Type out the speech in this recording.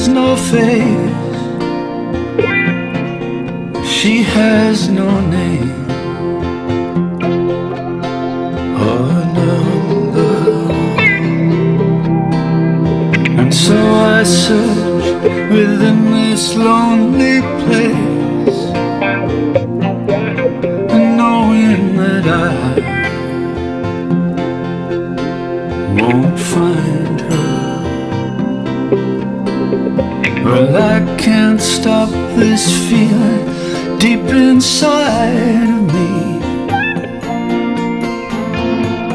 no face, she has no name or number. And so I search within this lonely place, and knowing that I won't find her. Well, I can't stop this feeling deep inside of me.